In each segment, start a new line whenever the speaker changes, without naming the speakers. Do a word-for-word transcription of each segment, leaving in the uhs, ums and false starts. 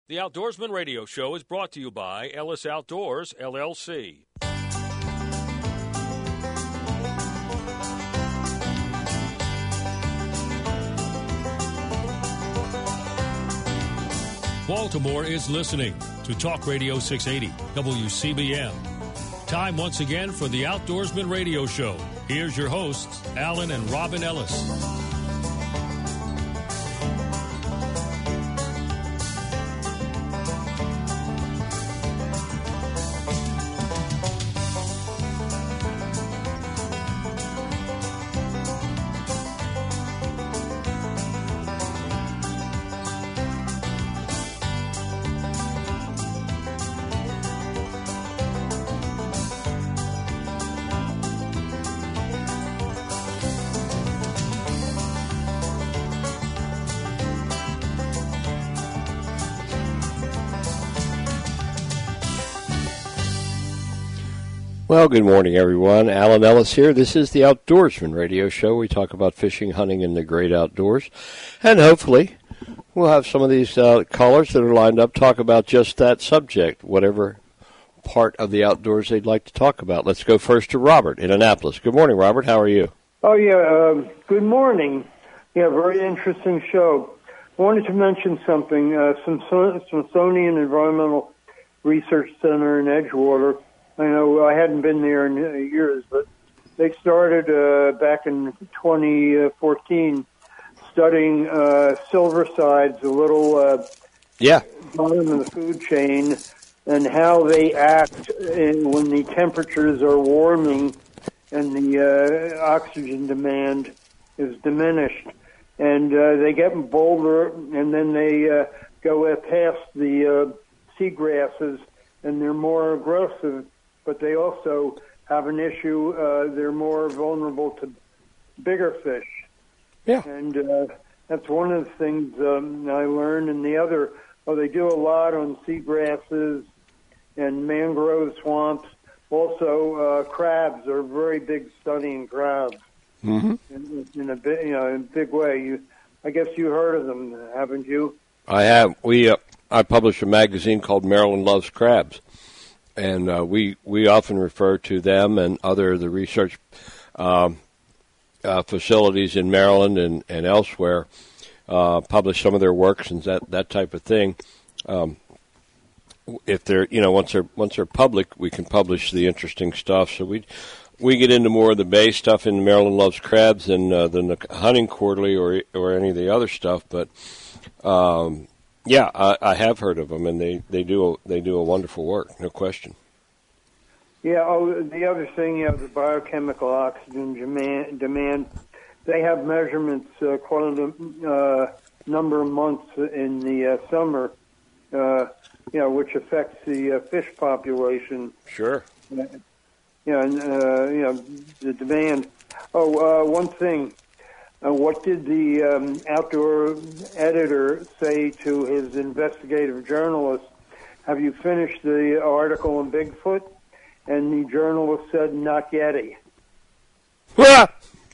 The Outdoorsman Radio Show is brought to you by Ellis Outdoors, L L C. Baltimore is listening to Talk Radio six eighty, W C B M. Time once again for the Outdoorsman Radio Show. Here's your hosts, Alan and Robin Ellis.
Well, good morning, everyone. Alan Ellis here. This is the Outdoorsman Radio Show. We talk about fishing, hunting, and the great outdoors. And hopefully we'll have some of these uh, callers that are lined up talk about just that subject, whatever part of the outdoors they'd like to talk about. Let's go first to Robert in Annapolis. Good morning, Robert. How are you?
Oh, yeah. Uh, good morning. Yeah, very interesting show. I wanted to mention something. Uh, Smithsonian Environmental Research Center in Edgewater. I know I hadn't been there in years, but they started uh, back in twenty fourteen studying uh, silversides, a little uh,
yeah.
bottom of the food chain, and how they act in, when the temperatures are warming and the uh, oxygen demand is diminished. And uh, they get bolder, and then they uh, go past the uh, seagrasses, and they're more aggressive. But they also have an issue. Uh, they're more vulnerable to bigger fish.
Yeah.
And uh, that's one of the things um, I learned. And the other, oh, they do a lot on seagrasses and mangrove swamps. Also, uh, crabs are very big studying crabs
mm-hmm.
in, in a big, you know, in a big way. You, I guess you heard of them, haven't you?
I have. We, uh, I publish a magazine called Maryland Loves Crabs. And uh, we we often refer to them and other of the research um, uh, facilities in Maryland and, and elsewhere, uh, publish some of their works and that, that type of thing. Um, if they're you know once they're once they're public, we can publish the interesting stuff. So we we get into more of the Bay stuff in Maryland Loves Crabs than uh, than the Hunting Quarterly or or any of the other stuff, but. Um, Yeah, I, I have heard of them, and they, they do a, they do a wonderful work, no question.
Yeah. Oh, the other thing, you know, the biochemical oxygen demand. demand they have measurements uh, quite a uh, number of months in the uh, summer, uh, you know, which affects the uh, fish population.
Sure.
Yeah, you know, and, uh, you know, the demand. Oh, uh, one thing. Uh, what did the um, outdoor editor say to his investigative journalist? Have you finished the article on Bigfoot? And the journalist said, not yet-y.
I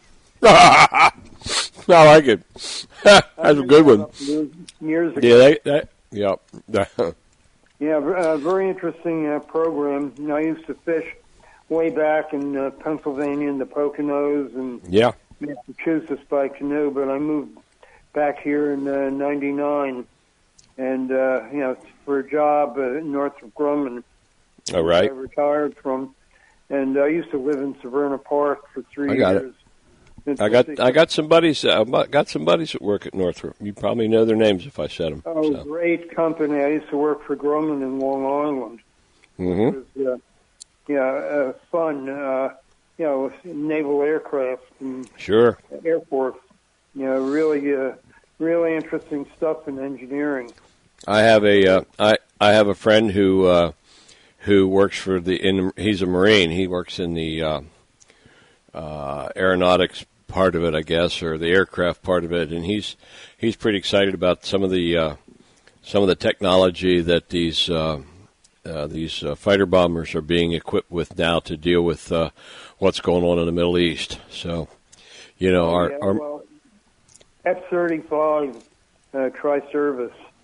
like it. That's a good one.
Years ago.
Yeah, they, they, yeah.
yeah, uh, very interesting uh, program. I used to fish way back in uh, Pennsylvania in the Poconos and
yeah.
Massachusetts by canoe, but I moved back here in uh, ninety-nine, and uh, you know, for a job uh, north of Grumman.
All right.
I retired from, and I used to live in Severna Park for three
I got
years.
It. I got I got some buddies. Uh, got some buddies that work at Northrop. You probably know their names if I said them.
Oh,
so.
Great company! I used to work for Grumman in Long Island.
Mm-hmm.
It was, uh, yeah, uh, fun. Uh, You know, naval aircraft and
sure.
Air Force. You know, really, uh, really interesting stuff in engineering.
I have a uh, I I have a friend who uh, who works for the in he's a Marine. He works in the uh, uh, aeronautics part of it, I guess, or the aircraft part of it, and he's he's pretty excited about some of the uh, some of the technology that these. Uh, Uh, these uh, fighter bombers are being equipped with now to deal with uh, what's going on in the Middle East. So, you know,
oh,
our,
yeah,
our
well, F thirty-five uh, tri-service.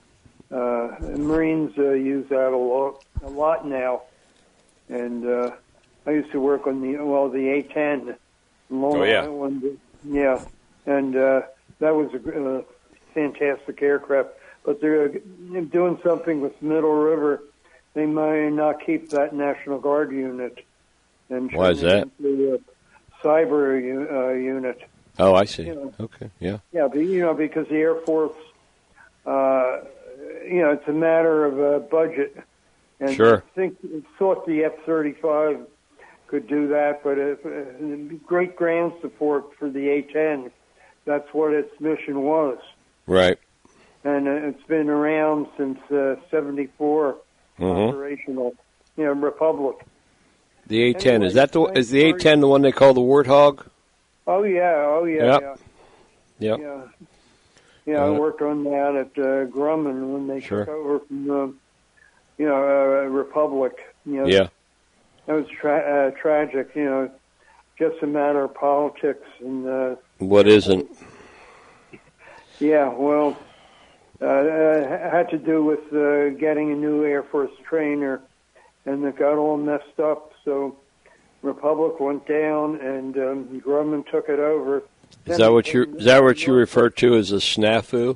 Uh, Marines uh, use that a lot, a lot now. And uh, I used to work on the well the A ten, Long
oh, yeah.
Island. Yeah, and uh, that was a uh, fantastic aircraft. But they're doing something with Middle River. They might not keep that National Guard unit. And
why is that?
The cyber uh, unit.
Oh, I see.
You know,
okay, yeah.
Yeah, but, you know, because the Air Force, uh, you know, it's a matter of uh, budget. And
sure.
I think thought the F thirty-five could do that, but if, uh, great ground support for the A ten. That's what its mission was.
Right.
And uh, it's been around since uh, seventy-four,
mm-hmm.
operational, you know, Republic.
The A ten,
anyway,
is that the is the A ten the one they call the Warthog?
Oh yeah, oh yeah,
yep.
yeah.
Yep.
Yeah. Yeah, I worked on that at uh, Grumman when they
sure.
took over from the, you know, uh, Republic. You know,
yeah.
That was tra- uh, tragic, you know, just a matter of politics and. Uh,
what isn't?
Yeah, well, uh, it had to do with uh, getting a new Air Force trainer, and it got all messed up. So Republic went down, and um, Grumman took it over.
Is that what you is that what you refer to as a snafu?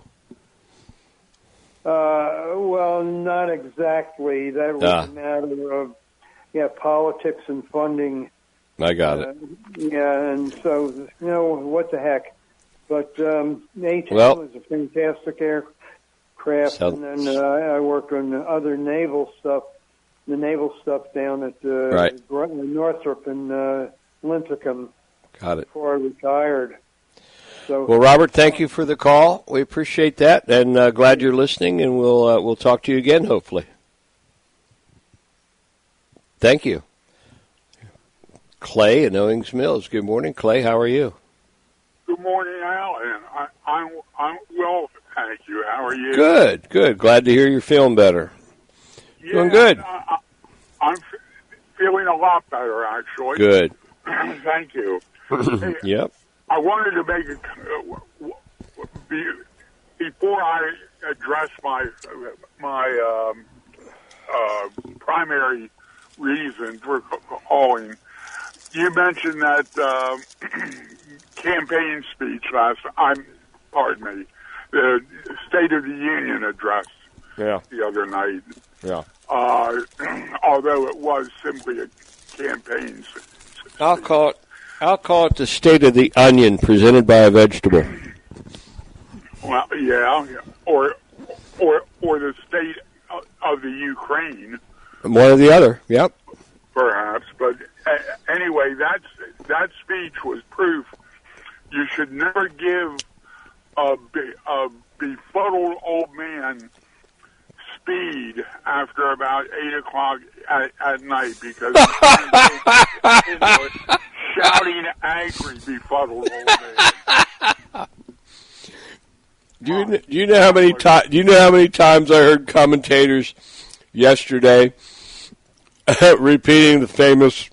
Uh, well, not exactly. That was ah. a matter of yeah, politics and funding.
I got
uh,
it.
Yeah, and so you know what the heck. But um, A ten
well,
was a fantastic aircraft,
so,
and then uh, I worked on other naval stuff, the naval stuff down at uh,
right.
Northrop and uh, Linthicum.
Got it.
Before I retired. So,
well, Robert, thank you for the call. We appreciate that, and uh, glad you're listening. And we'll uh, we'll talk to you again, hopefully. Thank you, Clay in Owings Mills. Good morning, Clay. How are you?
Good morning, Alan. I, I'm I'm well, thank you. How are you?
Good, good. Glad to hear you're feeling better.
Yeah,
Doing good.
I, I'm f- feeling a lot better, actually.
Good.
Thank you. Hey,
yep.
I wanted to make a uh, be, before I address my my um, uh, primary reason for calling. You mentioned that uh, campaign speech last. I'm pardon me, the State of the Union address.
Yeah.
The other night.
Yeah.
Uh, although it was simply a campaign.
I'll call it. I'll call it the State of the Onion presented by a vegetable.
Well, yeah, or or or the state of the Ukraine.
One or the other. Yep.
Perhaps, but uh, anyway, that's that speech was proof. You should never give a, a befuddled old man speed after about eight o'clock at, at night because he's into a shouting, angry, befuddled old man.
Do you, do you know how many times? Do you know how many times I heard commentators yesterday repeating the famous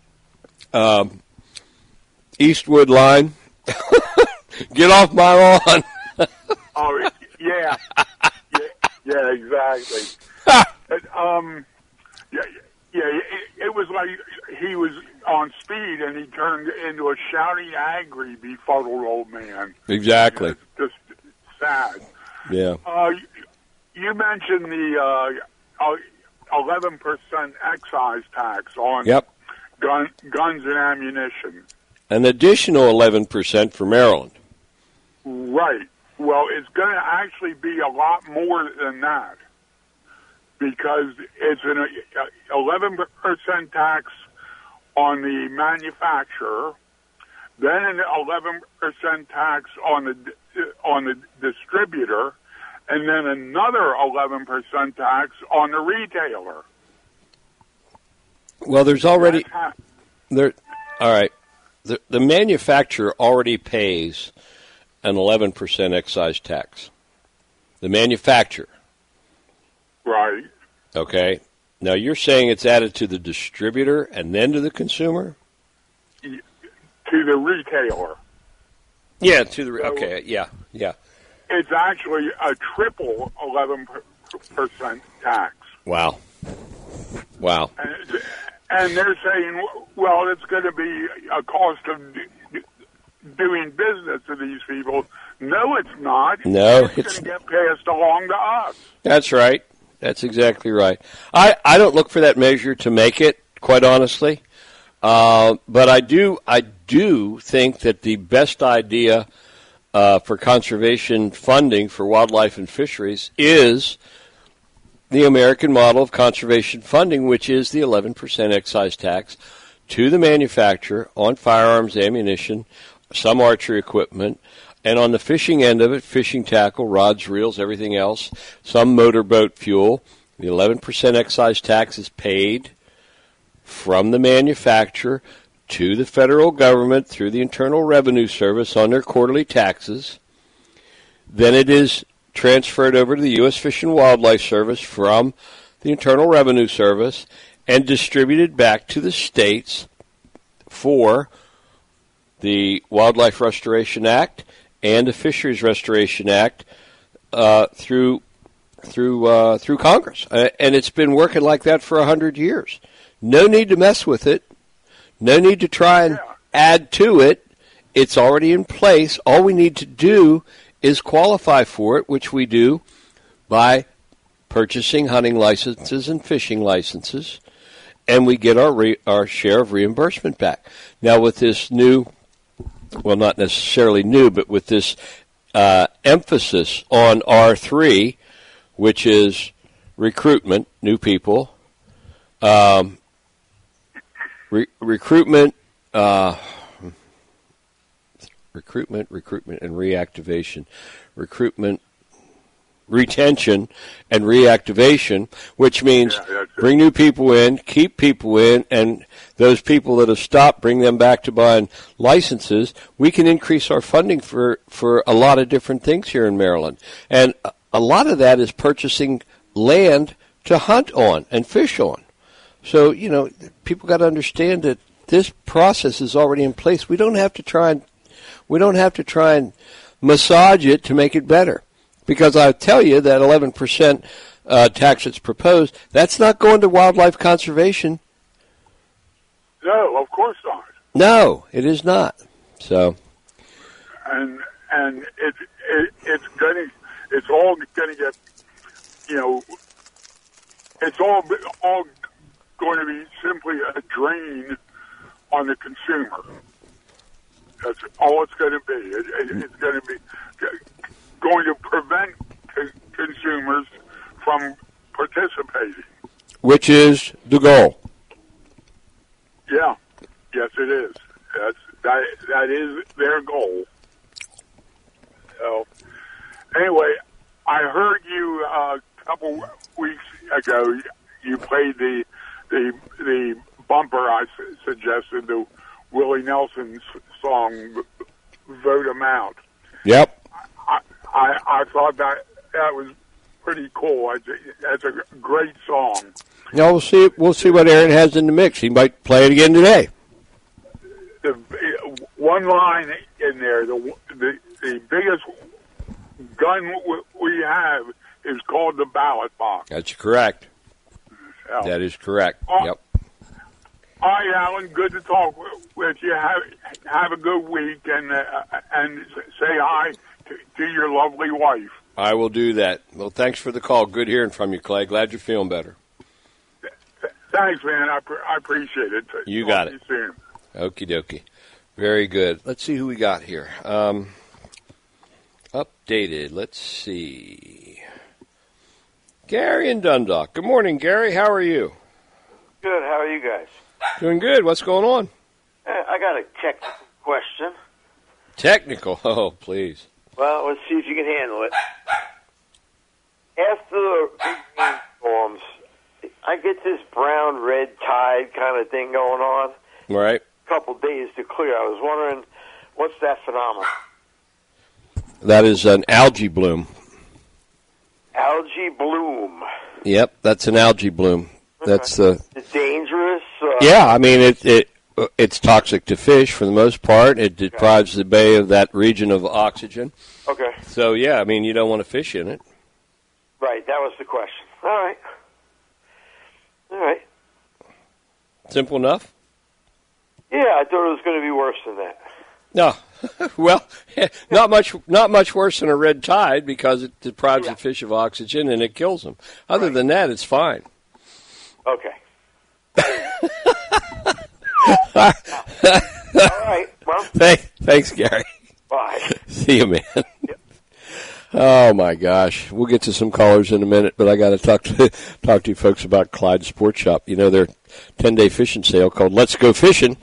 um, Eastwood line? Get off my lawn.
Oh yeah, yeah, yeah, exactly. and, um, yeah, yeah. It, it was like he was on speed, and he turned into a shouting, angry, befuddled old man.
Exactly.
You know, just sad.
Yeah.
Uh, you mentioned the uh, eleven percent excise tax on
yep.
gun, guns and ammunition.
An additional eleven percent for Maryland.
Right. Well, it's going to actually be a lot more than that because it's an eleven percent tax on the manufacturer, then an eleven percent tax on the on the distributor, and then another eleven percent tax on the retailer.
Well, there's already there. All right, the the manufacturer already pays an eleven percent excise tax. The manufacturer.
Right.
Okay. Now you're saying it's added to the distributor and then to the consumer?
To the retailer.
Yeah, to the
so
okay, yeah, yeah.
It's actually a triple eleven percent tax.
Wow. Wow.
And, and they're saying, well, it's going to be a cost of doing business to these people. No, it's not.
No,
it's,
it's
going to get passed along to us.
That's right. That's exactly right. I, I don't look for that measure to make it, quite honestly. Uh, but I do I do think that the best idea uh, for conservation funding for wildlife and fisheries is the American model of conservation funding, which is the eleven percent excise tax to the manufacturer on firearms, ammunition, some archery equipment, and on the fishing end of it, fishing tackle, rods, reels, everything else, some motorboat fuel. The eleven percent excise tax is paid from the manufacturer to the federal government through the Internal Revenue Service on their quarterly taxes. Then it is transferred over to the U S Fish and Wildlife Service from the Internal Revenue Service and distributed back to the states for the Wildlife Restoration Act and the Fisheries Restoration Act uh, through through uh, through Congress. Uh, and it's been working like that for a hundred years. No need to mess with it. No need to try and add to it. It's already in place. All we need to do is qualify for it, which we do by purchasing hunting licenses and fishing licenses, and we get our re- our share of reimbursement back. Now, with this new, well, not necessarily new, but with this uh, emphasis on R three, which is recruitment, new people, um, re- recruitment, uh, recruitment, recruitment, and reactivation, recruitment, retention, and reactivation, which means
yeah,
bring new people in, keep people in, and those people that have stopped, bring them back to buying licenses. We can increase our funding for, for a lot of different things here in Maryland. And a lot of that is purchasing land to hunt on and fish on. So, you know, people got to understand that this process is already in place. We don't have to try and we don't have to try and massage it to make it better. Because I tell you that eleven percent uh, tax that's proposed, that's not going to wildlife conservation.
No, of course not.
No, it is not. So,
and and it's it, it's going to it's all going to get, you know, it's all all going to be simply a drain on the consumer. That's all it's going to be. It, it, it's going to be going to prevent c- consumers from participating.
which is the goal.
Yeah, yes, it is. That's that. That is their goal. So, anyway, I heard you uh, a couple weeks ago. You played the the the bumper I su- suggested, the Willie Nelson's song "Vote 'Em Out."
Yep.
I, I I thought that that was pretty cool. I, that's a great song.
Now we'll see. We'll see what Aaron has in the mix. He might play it again today.
The one line in there, the the, the biggest gun we have is called the ballot box.
That's correct.
So,
That is correct.
Uh,
Yep.
All right, Alan. Good to talk with you. Have have a good week, and uh, and say hi to, to your lovely wife.
I will do that. Well, thanks for the call. Good hearing from you, Clay. Glad you're feeling better.
Thanks, man. I, pre- I appreciate it.
You
Talk
got
to
it.
You soon.
Okie dokie. Very good. Let's see who we got here. Um, updated. Let's see. Gary in Dundalk. Good morning, Gary. How are you?
Good. How are you guys?
Doing good. What's going on?
Uh, I got a technical question.
Technical. Oh, please.
Well, let's see if you can handle it. After the rainstorms, I get this brown red tide kind of thing going on.
All right.
A couple days to clear. I was wondering, what's that phenomenon?
That is an algae bloom.
Algae bloom.
Yep, that's an algae bloom. That's the. Uh,
It's dangerous. Uh,
yeah, I mean it. It it's toxic to fish for the most part. It deprives the bay of that region of oxygen.
Okay.
So yeah, I mean you don't want to fish in it.
Right, that was the question. All right. All right.
Simple enough?
Yeah, I thought it was going to be worse than that.
No. Well, not much not much worse than a red tide because it deprives
yeah.
the fish of oxygen and it kills them. Other
right.
than that, it's fine.
Okay. All right. Well,
Thanks, thanks, Gary.
bye.
See you, man.
Yep.
Oh my gosh, we'll get to some callers in a minute, but I got to talk to talk to you folks about Clyde Sports Shop. You know their ten-day fishing sale called Let's Go Fishing.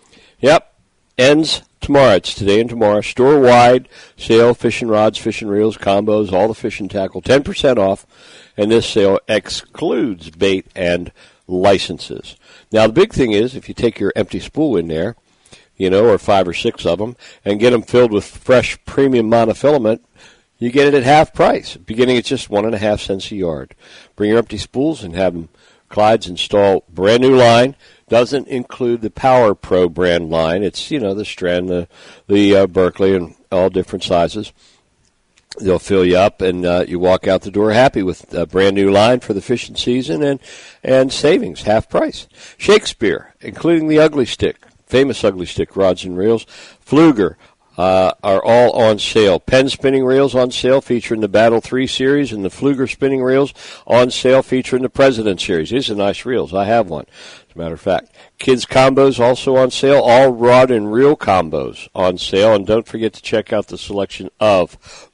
Yep, ends tomorrow. It's today and tomorrow. Store-wide sale, fishing rods, fishing reels, combos, all the fishing tackle, ten percent off, and this sale excludes bait and licenses. Now the big thing is if you take your empty spool in there, you know, or five or six of them, and get them filled with fresh premium monofilament, you get it at half price, beginning at just one and a half cents a yard. Bring your empty spools and have them. Clyde's install brand new line. Doesn't include the Power Pro brand line. It's, you know, the Strand, the, the uh, Berkeley, and all different sizes. They'll fill you up, and uh, you walk out the door happy with a brand new line for the fishing season and, and savings, half price. Shakespeare, including the Ugly Stick, famous Ugly Stick rods and reels. Pfluger, Uh, are all on sale. Penn spinning reels on sale featuring the Battle three series, and the Pfluger spinning reels on sale featuring the President series. These are nice reels. I have one, as a matter of fact. Kids combos also on sale. All rod and reel combos on sale. And don't forget to check out the selection of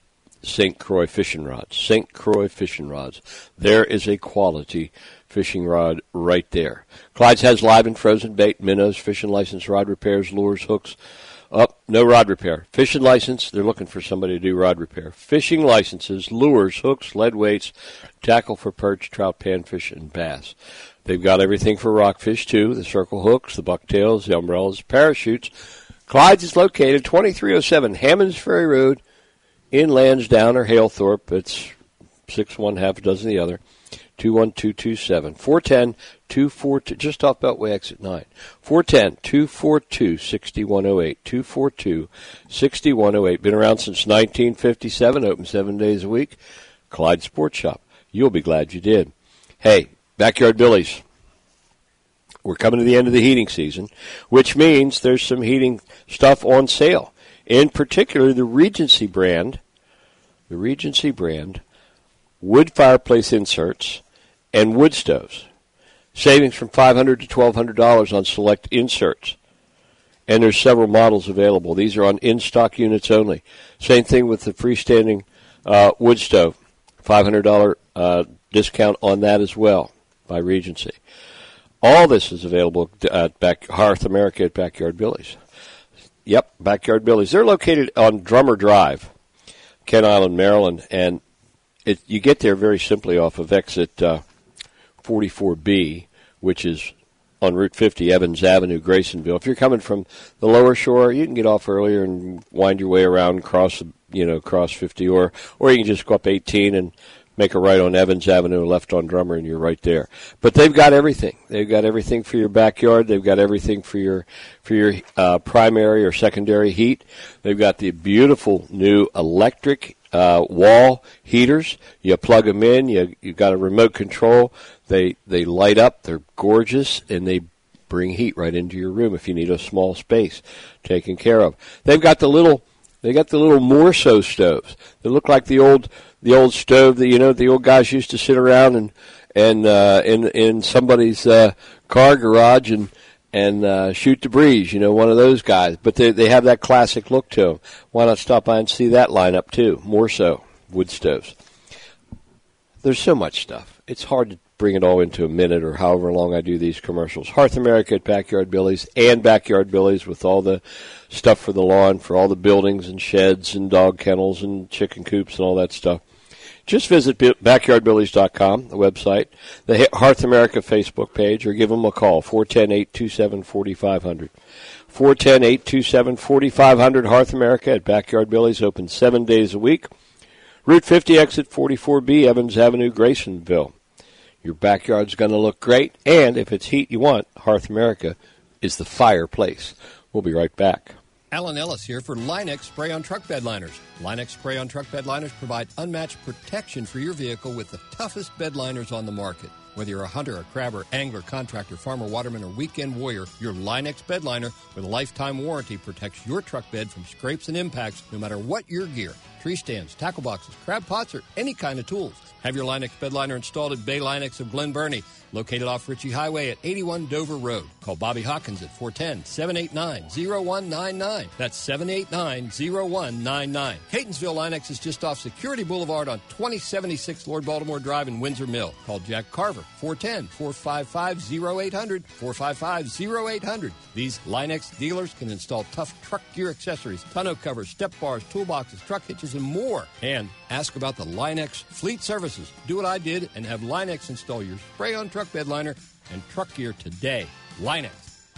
Saint Croix fishing rods. Saint Croix fishing rods. There is a quality fishing rod right there. Clyde's has live and frozen bait, minnows, fishing license, rod repairs, lures, hooks. Oh, no rod repair. Fishing license, they're looking for somebody to do rod repair. Fishing licenses, lures, hooks, lead weights, tackle for perch, trout, panfish, and bass. They've got everything for rockfish, too, the circle hooks, the bucktails, the umbrellas, parachutes. Clyde's is located twenty-three oh seven Hammonds Ferry Road in Lansdowne or Halethorpe. It's six one, half a dozen the other. two one two two seven. four one zero, two four two, just off Beltway exit nine. four one zero, two four two, six one zero eight. two four two, six one zero eight. Been around since nineteen fifty-seven, open seven days a week. Clyde Sports Shop. You'll be glad you did. Hey, Backyard Billy's. We're coming to the end of the heating season, which means there's some heating stuff on sale. In particular, the Regency brand, the Regency brand, wood fireplace inserts, and wood stoves. Savings from five hundred dollars to twelve hundred dollars on select inserts. And there's several models available. These are on in-stock units only. Same thing with the freestanding uh, wood stove. five hundred dollars uh, discount on that as well by Regency. All this is available at back, Hearth America at Backyard Billy's. Yep, Backyard Billy's. They're located on Drummer Drive, Kent Island, Maryland, and It, you get there very simply off of exit uh, forty-four B, which is on Route fifty, Evans Avenue, Graysonville. If you're coming from the lower shore, you can get off earlier and wind your way around, cross, you know, cross fifty, or or you can just go up eighteen and make a right on Evans Avenue, left on Drummer, and you're right there. But they've got everything. They've got everything for your backyard. They've got everything for your for your uh, primary or secondary heat. They've got the beautiful new electric uh, wall heaters. You plug them in. You you got a remote control. They they light up. They're gorgeous, and they bring heat right into your room if you need a small space taken care of. They've got the little they got the little Morso stoves. They look like the old the old stove that you know the old guys used to sit around and and uh, in in somebody's uh, car garage and and uh, shoot the breeze. You know, one of those guys. But they they have that classic look to them. Why not stop by and see that lineup too? Morso wood stoves. There's so much stuff. It's hard to bring it all into a minute or however long I do these commercials. Hearth America at Backyard Billy's and Backyard Billy's with all the stuff for the lawn, for all the buildings and sheds and dog kennels and chicken coops and all that stuff. Just visit backyard billies dot com, the website, the Hearth America Facebook page, or give them a call, four one zero, eight two seven, four five zero zero. four one zero, eight two seven, four five zero zero. Hearth America at Backyard Billy's, open seven days a week. Route fifty, exit forty-four B, Evans Avenue, Graysonville. Your backyard's going to look great, and if it's heat you want, Hearth America is the fireplace. We'll be right back.
Alan Ellis here for Line-X Spray-On Truck Bed Liners. Line-X Spray-On Truck Bed Liners provide unmatched protection for your vehicle with the toughest bed liners on the market. Whether you're a hunter, a crabber, angler, contractor, farmer, waterman, or weekend warrior, your Line-X bed liner with a lifetime warranty protects your truck bed from scrapes and impacts no matter what your gear. Tree stands, tackle boxes, crab pots, or any kind of tools. Have your Line-X bed liner installed at Bay Line-X of Glen Burnie, located off Ritchie Highway at eighty-one Dover Road. Call Bobby Hawkins at four one zero, seven eight nine, zero one nine nine. That's seven eight nine, zero one nine nine. Catonsville Line-X is just off Security Boulevard on twenty seventy-six Lord Baltimore Drive in Windsor Mill. Call Jack Carver, four one zero, four five five, zero eight zero zero, four five five, zero eight zero zero. These Line-X dealers can install tough truck gear accessories, tonneau covers, step bars, toolboxes, truck hitches, and more. And ask about the Line-X Fleet Services. Do what I did and have Line-X install your spray-on truck bed liner and truck gear today. Line-X.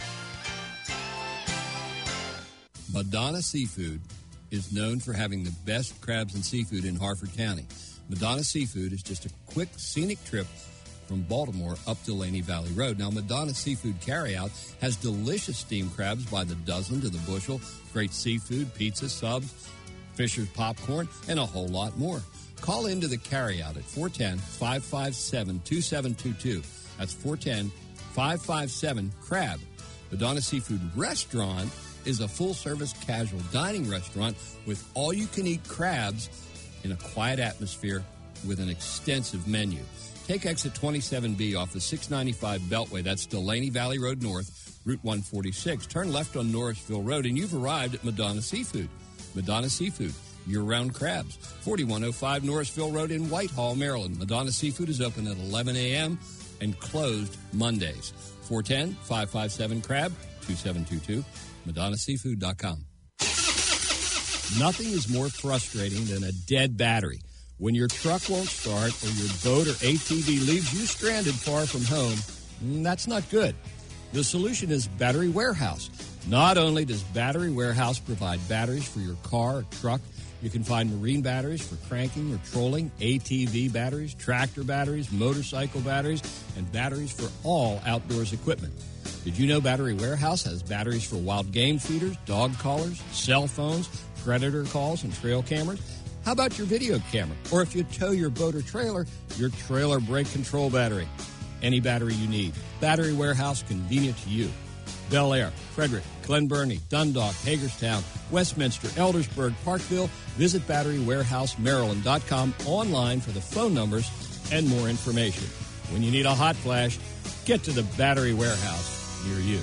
Madonna Seafood is known for having the best crabs and seafood in Harford County. Madonna Seafood is just a quick, scenic trip from Baltimore up Delaney Valley Road. Now, Madonna Seafood Carryout has delicious steamed crabs by the dozen to the bushel, great seafood, pizza, subs, Fisher's popcorn, and a whole lot more. Call into the carryout at four one zero, five five seven, two seven two two. That's four one zero, five five seven, CRAB. Madonna Seafood Restaurant is a full-service casual dining restaurant with all-you-can-eat crabs in a quiet atmosphere with an extensive menu. Take exit twenty-seven B off the six ninety-five Beltway. That's Delaney Valley Road North, Route one forty-six. Turn left on Norrisville Road, and you've arrived at Madonna Seafood. Madonna Seafood, year-round crabs. forty-one oh five Norrisville Road in Whitehall, Maryland. Madonna Seafood is open at eleven a.m. and closed Mondays. four one zero, five five seven, CRAB, two seven two two, madonna seafood dot com. Nothing is more frustrating than a dead battery. When your truck won't start or your boat or A T V leaves you stranded far from home, that's not good. The solution is Battery Warehouse. Not only does Battery Warehouse provide batteries for your car or truck, you can find marine batteries for cranking or trolling, A T V batteries, tractor batteries, motorcycle batteries, and batteries for all outdoors equipment. Did you know Battery Warehouse has batteries for wild game feeders, dog collars, cell phones, predator calls, and trail cameras? How about your video camera? Or if you tow your boat or trailer, your trailer brake control battery. Any battery you need. Battery Warehouse, convenient to you. Bel Air, Frederick, Glen Burnie, Dundalk, Hagerstown, Westminster, Eldersburg, Parkville. Visit battery warehouse maryland dot com online for the phone numbers and more information. When you need a hot flash, get to the Battery Warehouse near you.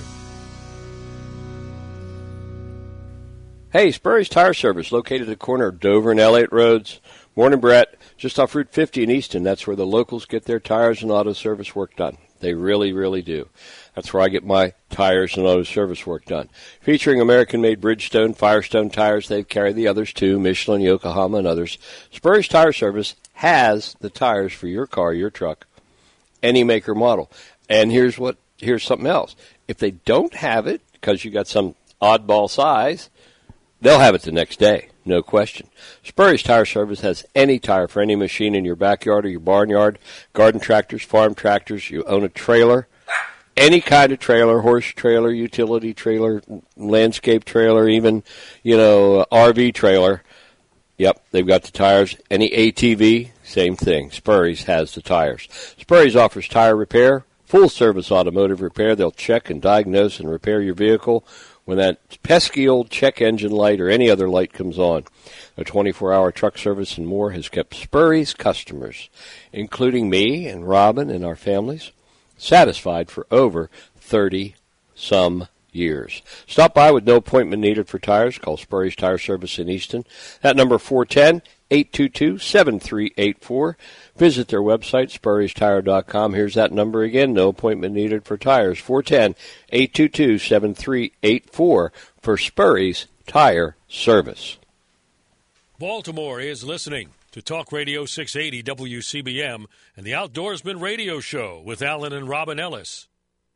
Hey, Spurry's Tire Service, located at the corner of Dover and Elliott Roads. Morning, Brett. Just off Route fifty in Easton. That's where the locals get their tires and auto service work done. They really, really do. That's where I get my tires and auto service work done. Featuring American-made Bridgestone, Firestone tires, they carry the others too, Michelin, Yokohama, and others. Spurry's Tire Service has the tires for your car, your truck, any make or model. And here's what here's something else. If they don't have it because you got some oddball size, they'll have it the next day, no question. Spurry's Tire Service has any tire for any machine in your backyard or your barnyard, garden tractors, farm tractors. You own a trailer, any kind of trailer, horse trailer, utility trailer, landscape trailer, even, you know, R V trailer. Yep, they've got the tires. Any A T V, same thing. Spurry's has the tires. Spurry's offers tire repair, full-service automotive repair. They'll check and diagnose and repair your vehicle when that pesky old check engine light or any other light comes on. A twenty-four hour truck service and more has kept Spurry's customers, including me and Robin and our families, satisfied for over thirty-some years. Stop by with no appointment needed for tires. Call Spurry's Tire Service in Easton. That number, four one zero, eight two two, seven three eight four. Visit their website, spurrys tire dot com. Here's that number again. No appointment needed for tires. four one zero, eight two two, seven three eight four for Spurry's Tire Service.
Baltimore is listening to Talk Radio six eighty W C B M and the Outdoorsman Radio Show with Alan and Robin Ellis.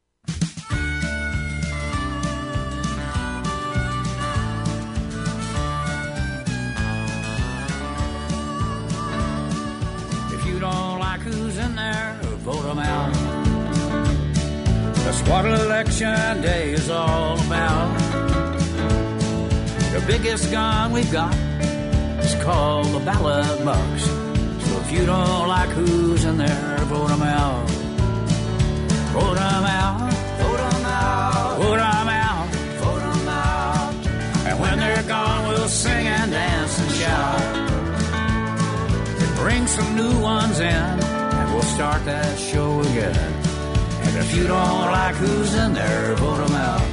If you don't like who's in there, vote them out. That's what election day is all about. The biggest gun we've got is called the ballot box. So if you don't like who's in there, vote them out. Vote them out. Vote them out. Vote them out. Vote them out. And when they're gone, we'll sing and dance and shout. And bring some new ones in, and we'll start that show again. And if you don't like who's in there, vote them out.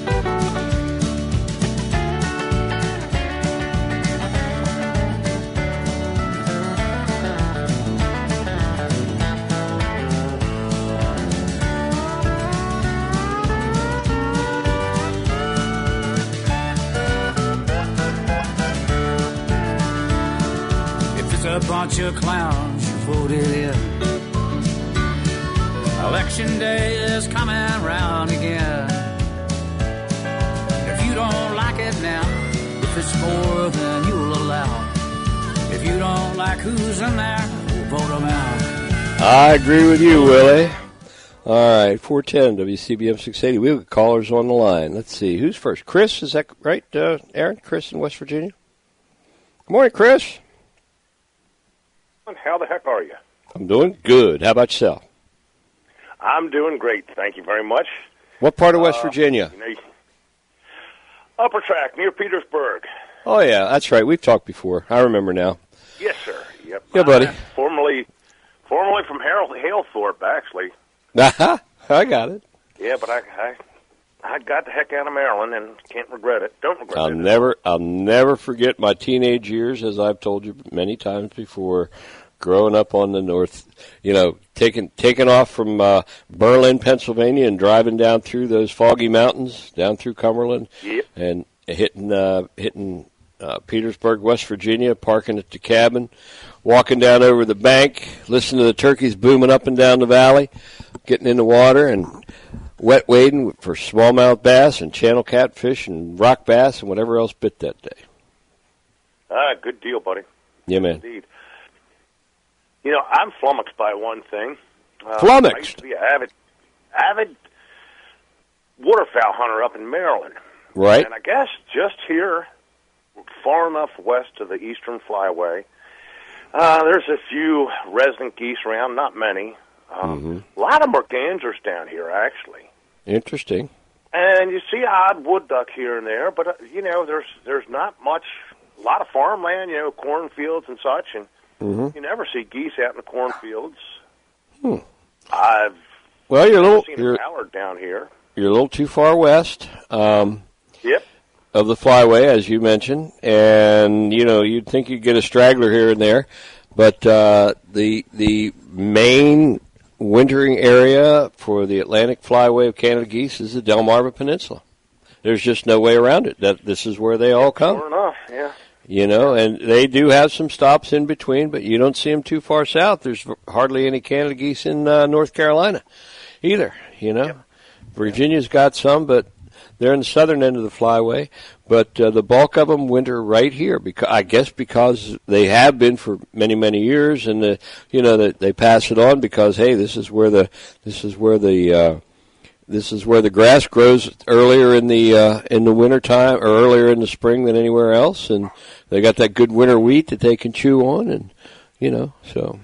A bunch of clowns you voted in. Election day is coming round again. If you don't like it now, if it's more than you'll allow, if you don't like who's in there, we'll vote them out.
I agree with you, Willie. All right, four ten W C B M six eighty. We've got callers on the line. Let's see. Who's first? Chris, is that right, uh, Aaron? Chris in West Virginia? Good morning, Chris.
How the heck are you?
I'm doing good. How about yourself?
I'm doing great. Thank you very much.
What part of West
uh,
Virginia?
You know, Upper Track, near Petersburg.
Oh, yeah, that's right. We've talked before. I remember now.
Yes, sir. Yep.
Yeah, buddy.
Uh, formerly, formerly from Harold Halethorpe, actually.
Aha, I got it.
Yeah, but I, I, I got the heck out of Maryland and can't regret it. Don't regret
I'll
it.
I'll never, I'll never forget my teenage years, as I've told you many times before. Growing up on the north, you know, taking taking off from uh, Berlin, Pennsylvania, and driving down through those foggy mountains, down through Cumberland,
yep.
and hitting uh, hitting uh, Petersburg, West Virginia, parking at the cabin, walking down over the bank, listening to the turkeys booming up and down the valley, getting in the water, and wet wading for smallmouth bass and channel catfish and rock bass and whatever else bit that day.
Ah, good deal, buddy.
Yeah, man.
Indeed. You know, I'm flummoxed by one thing. Uh,
flummoxed?
I used to be an avid, avid waterfowl hunter up in Maryland.
Right.
And I guess just here, far enough west of the Eastern Flyway, uh, there's a few resident geese around, not many. Um,
mm-hmm.
A lot of mergansers down here, actually.
Interesting.
And you see odd wood duck here and there, but, uh, you know, there's there's not much, a lot of farmland, you know, cornfields and such, and
mm-hmm.
you never see geese out in the cornfields.
Hmm.
I've
well, you're a little
seen
you're,
a mallard down here.
You're a little too far west. Um,
yep.
Of the flyway, as you mentioned, and you know you'd think you'd get a straggler here and there, but uh, the the main wintering area for the Atlantic flyway of Canada geese is the Delmarva Peninsula. There's just no way around it. That this is where they all come.
Sure enough, yeah.
You know, and they do have some stops in between, but you don't see them too far south. There's hardly any Canada geese in uh, North Carolina either, you know. Yep. Virginia's got some, but they're in the southern end of the flyway. But uh, the bulk of them winter right here, because I guess because they have been for many, many years, and the, you know that they pass it on because hey, this is where the this is where the uh, This is where the grass grows earlier in the uh, in the winter time or earlier in the spring than anywhere else, and they got that good winter wheat that they can chew on, and you know, so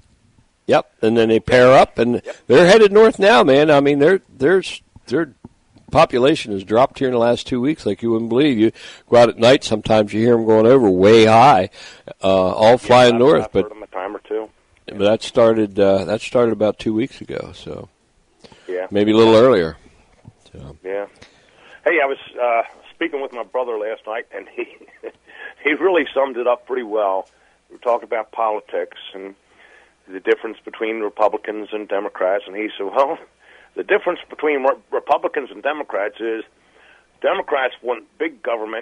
yep. And then they pair up, and yep. They're headed north now, man. I mean, their their their population has dropped here in the last two weeks, like you wouldn't believe. You go out at night, sometimes you hear them going over way high, uh, all flying
yeah,
north.
I've
but
heard them a time or two.
but that started uh, that started about two weeks ago, so.
Yeah.
Maybe a little earlier. So.
Yeah. Hey, I was uh, speaking with my brother last night, and he he really summed it up pretty well. We were talking about politics and the difference between Republicans and Democrats, and he said, well, the difference between re- Republicans and Democrats is Democrats want big government,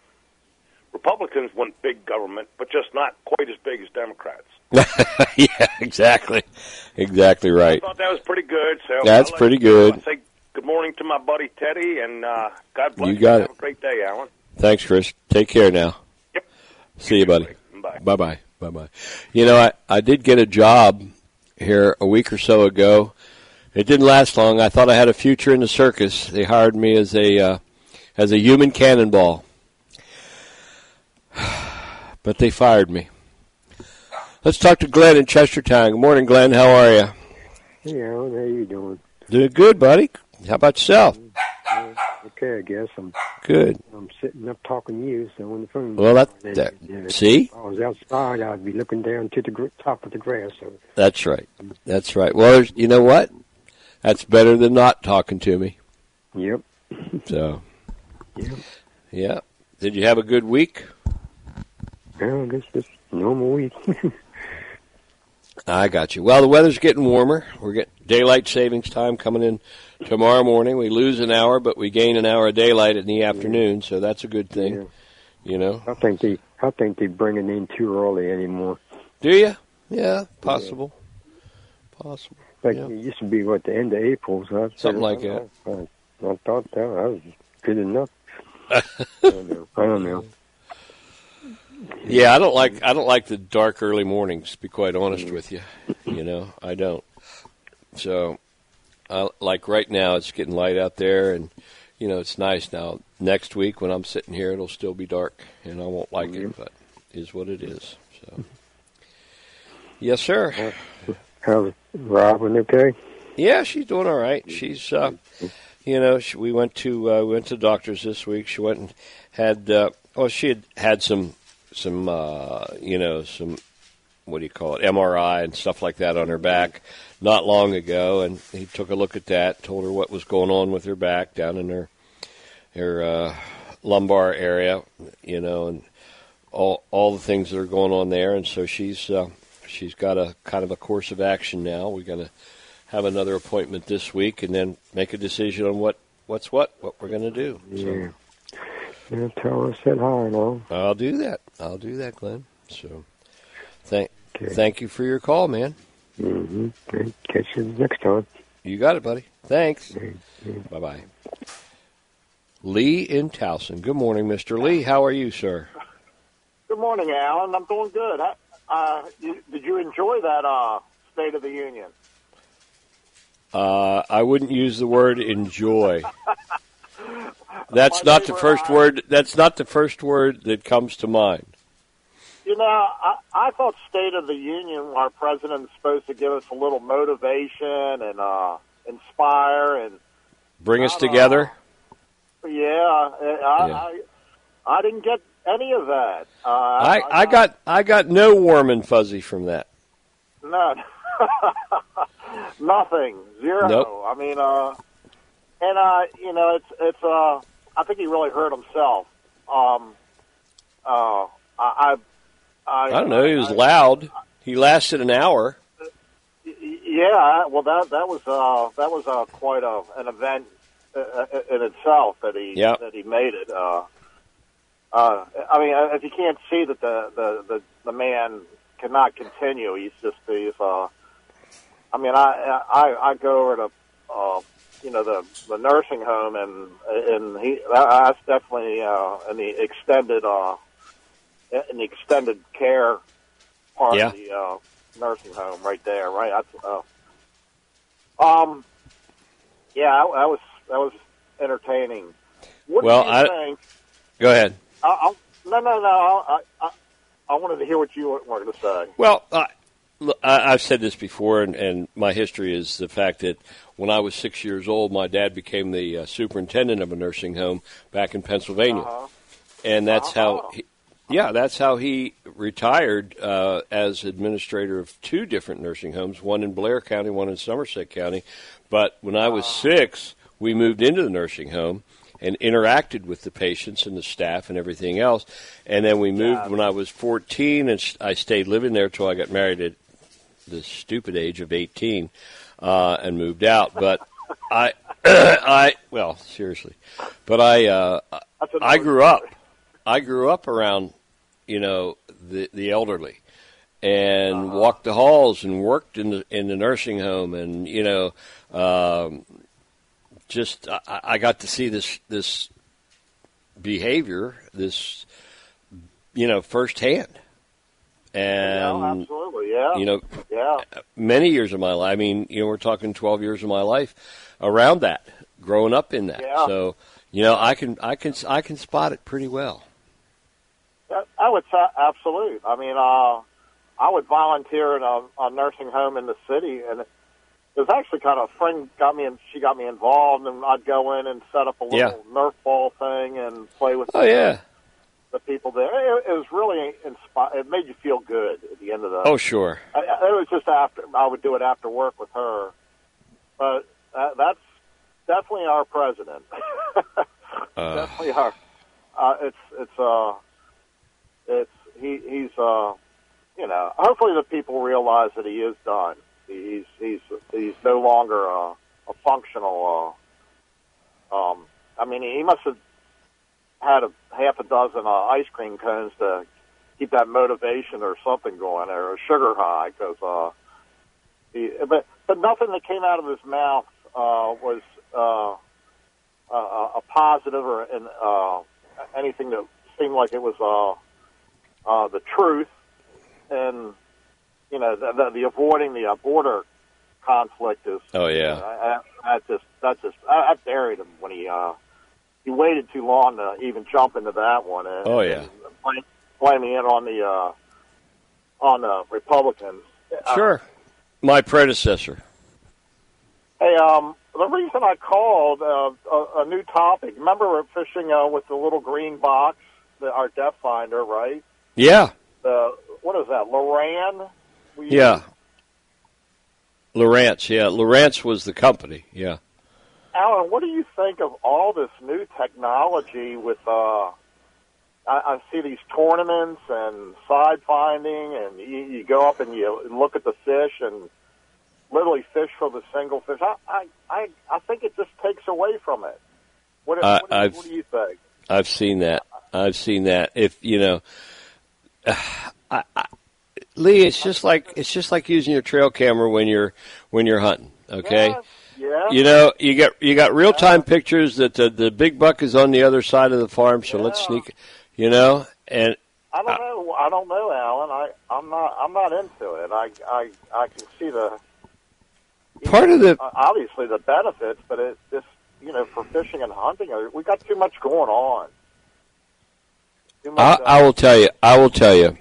Republicans want big government, but just not quite as big as Democrats.
Yeah, exactly. Exactly right.
I thought that was pretty good. So
That's
like
pretty good.
I say good morning to my buddy Teddy, and uh, God bless you.
You got
Have
it.
a great day, Alan.
Thanks, Chris. Take care now.
Yep.
See you, buddy.
Bye.
Bye-bye. Bye-bye. You know, I, I did get a job here a week or so ago. It didn't last long. I thought I had a future in the circus. They hired me as a uh, as a human cannonball. but they fired me. Let's talk to Glenn in Chestertown. Good morning, Glenn. How are you?
Hey, Alan. How you doing?
Doing good, buddy. How about yourself?
Uh, okay, I guess. I'm
good.
I'm sitting up talking to you, so on the phone.
Well, that, that
yeah,
see?
If I was outside, I'd be looking down to the gr- top of the grass. So.
That's right. That's right. Well, there's, you know what? That's better than not talking to me.
Yep.
So.
Yep.
Yeah. Did you have a good week?
Well, I guess just normal week.
I got you. Well, the weather's getting warmer. We're getting daylight savings time coming in tomorrow morning. We lose an hour, but we gain an hour of daylight in the afternoon, so that's a good thing.
Yeah.
You know.
I think they, I think they bring it in too early anymore.
Do you? Yeah, possible. Yeah. Possible.
Like
yeah.
it used to be what the end of April, so I
something like
I,
that.
I, I thought that was good enough. I don't know. I don't know.
Yeah, I don't like I don't like the dark early mornings, to be quite honest with you. You know, I don't. So, I, like right now, it's getting light out there, and, you know, it's nice. Now, next week when I'm sitting here, it'll still be dark, and I won't like mm-hmm. it, but it is what it is. So, yes, sir.
How's Robin okay?
Yeah, she's doing all right. She's, uh, you know, she, we went to uh, we went to the doctors this week. She went and had, uh, well, she had had some, some, uh, you know, some, what do you call it, M R I and stuff like that on her back not long ago, and he took a look at that, told her what was going on with her back down in her, her uh, lumbar area, you know, and all all the things that are going on there, and so she's uh, she's got a kind of a course of action now. We're going to have another appointment this week, and then make a decision on what what's what what we're going to do.
Yeah.
So,
yeah, tell her I said hi, no.
I'll do that. I'll do that, Glenn. So, thank
okay.
thank you for your call, man.
Mm-hmm. Okay. Catch you next time.
You got it, buddy. Thanks.
Mm-hmm.
Bye bye. Lee in Towson. Good morning, Mister Lee. How are you, sir?
Good morning, Alan. I'm doing good. Uh, you, did you enjoy that uh, State of the Union?
Uh, I wouldn't use the word enjoy. That's not the first word. That's not the first word that comes to mind.
You know, I, I thought State of the Union, our president is supposed to give us a little motivation and uh, inspire and
bring us together.
Uh, yeah, I, yeah. I I didn't get any of that. Uh,
I,
I,
I got I got no warm and fuzzy from that.
None. Nothing. Zero.
Nope.
I mean, uh, and uh, you know, it's it's. Uh, I think he really hurt himself. Um, uh, I, I,
I don't know. He was I, loud. He lasted an hour.
Yeah. Well, that that was uh, that was uh, quite a, an event in itself that he
yep.
that he made it. Uh, uh, I mean, if you can't see that the the, the, the man cannot continue, he's just he's. Uh, I mean, I I, I go over to. Uh, you know, the the nursing home, and and he that's definitely uh, in the extended uh, in the extended care part
yeah.
of the uh, nursing home right there, right? That's, uh, um, yeah, that was that was entertaining. What
well,
do you
I
think?
Go ahead.
I, I, no, no, no. I, I I wanted to hear what you were going to say.
Well, uh, I, I've said this before, and, and my history is the fact that when I was six years old, my dad became the uh, superintendent of a nursing home back in Pennsylvania,
uh-huh.
and that's
uh-huh.
how, he, yeah, that's how he retired uh, as administrator of two different nursing homes, one in Blair County, one in Somerset County. But when I was uh-huh. six, we moved into the nursing home and interacted with the patients and the staff and everything else, and then we moved yeah. when I was fourteen, and I stayed living there till I got married at the stupid age of eighteen. Uh, and moved out, but I, I well, seriously, but I, uh, I grew up, I grew up around, you know, the the elderly, and uh-huh. walked the halls and worked in the in the nursing home, and you know, um, just I, I got to see this this behavior, this you know, firsthand. And,
yeah, absolutely, yeah.
You know,
yeah.
many years of my life, I mean, you know, we're talking twelve years of my life around that, growing up in that.
Yeah.
So, you know, I can, I can, I can spot it pretty well.
That, I would say absolute. I mean, uh, I would volunteer in a, a nursing home in the city, and it was actually kind of a friend got me in. She got me involved, and I'd go in and set up a little
Yeah.
Nerf ball thing and play with.
Oh
the,
yeah.
the people there. It, it was really inspiring. It made you feel good at the end of the.
Oh sure.
I, it was just after I would do it after work with her, but uh, that's definitely our president.
uh.
Definitely our. Uh, it's it's uh, it's he he's uh, you know. Hopefully, the people realize that he is done. He's he's he's no longer a, a functional. Uh, um, I mean, he must have had a half a dozen uh, ice cream cones to keep that motivation or something going, or a sugar high. Because uh, he, but but nothing that came out of his mouth uh, was uh, a, a positive or an, uh, anything that seemed like it was uh, uh, the truth, and you know the, the, the avoiding the uh, border conflict is.
Oh yeah.
Uh, that just that just I, I buried him when he uh, he waited too long to even jump into that one. And,
Oh yeah.
And blame, blaming it on the uh, on the Republicans.
Sure. My predecessor.
Hey, um, the reason I called uh, a, a new topic. Remember, we're fishing uh, with the little green box, the, our depth finder, right?
Yeah.
The what is that, Loran? We
Yeah. Lowrance, yeah. Lowrance was the company, yeah.
Alan, what do you think of all this new technology with, uh, I, I see these tournaments and side finding, and you, you go up and you look at the fish and literally fish for the single fish. I, I, I, I think it just takes away from it. What,
Uh,
what, do, you, what do you think?
I've seen that. I've seen that. If, you know, I, I, Lee, it's just like it's just like using your trail camera when you're when you're hunting. Okay,
Yeah, yeah.
you know you get you got real time pictures that the the big buck is on the other side of the farm, so let's
Yeah.
sneak. You know, and
I don't know. I don't know, Alan. I, I'm not. I'm not into it. I, I, I can see the
part of the
uh, obviously the benefits, but it just you know for fishing and hunting, uh, we got too much going on. Too
I,
much, uh,
I will tell you. I will tell you.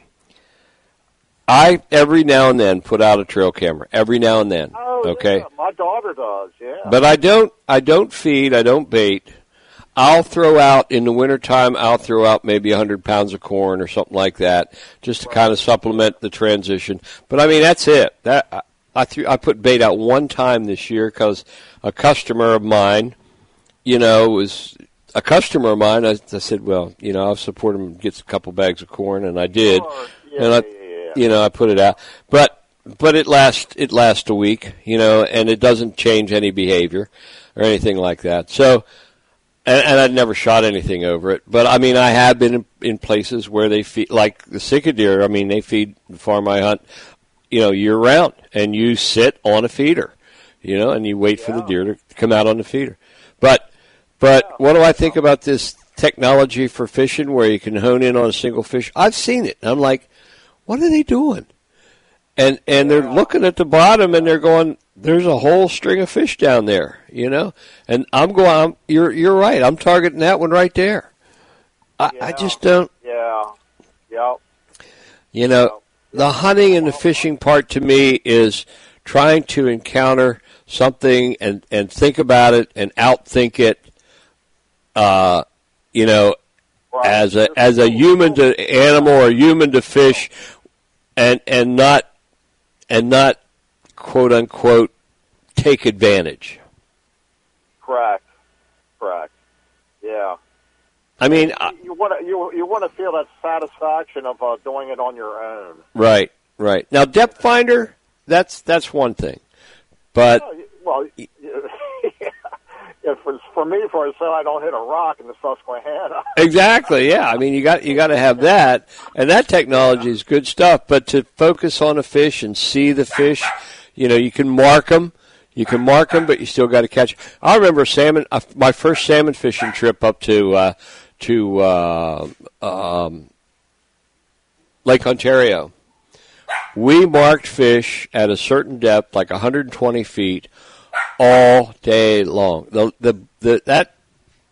I every now and then put out a trail camera. Every now and then.
oh,
Okay.
yeah, my daughter does. Yeah.
But I don't I don't feed, I don't bait. I'll throw out in the wintertime, I'll throw out maybe one hundred pounds of corn or something like that just to kind of supplement the transition. But I mean, that's it. That I, I threw I put bait out one time this year cuz a customer of mine, you know, was a customer of mine. I, I said, well, you know, I'll support him, gets a couple bags of corn, and I did.
Sure. Yeah,
and I
yeah, yeah.
You know, I put it out, but but it lasts it lasts a week, you know, and it doesn't change any behavior or anything like that. So, and, and I'd never shot anything over it, but I mean, I have been in, in places where they feed, like the Sitka deer. I mean, they feed the farm I hunt, you know, year round, and you sit on a feeder, you know, and you wait yeah. for the deer to come out on the feeder. But but yeah. what do I think about this technology for fishing where you can hone in on a single fish? I've seen it. I'm like, what are they doing? And and they're looking at the bottom and they're going, there's a whole string of fish down there, you know. And I'm going, I'm, you're you're right. I'm targeting that one right there. I,
yeah.
I just don't.
Yeah. Yeah.
You know, the hunting and the fishing part to me is trying to encounter something and, and think about it and outthink it. Uh, you know, right. as a as a human to animal or human to fish. And and not and not quote unquote take advantage.
Correct, correct. Yeah.
I mean,
you want to you you want to feel that satisfaction of uh, doing it on your own.
Right, right. Now, depth finder, that's that's one thing, but
well, yeah. If it's for me, for so I don't hit a rock in the Susquehanna.
Exactly, yeah. I mean, you got you got to have that, and that technology is good stuff. But to focus on a fish and see the fish, you know, you can mark them, you can mark them, but you still got to catch. I remember salmon. Uh, my first salmon fishing trip up to uh, to uh, um, Lake Ontario. We marked fish at a certain depth, like one hundred twenty feet. All day long. The, the the that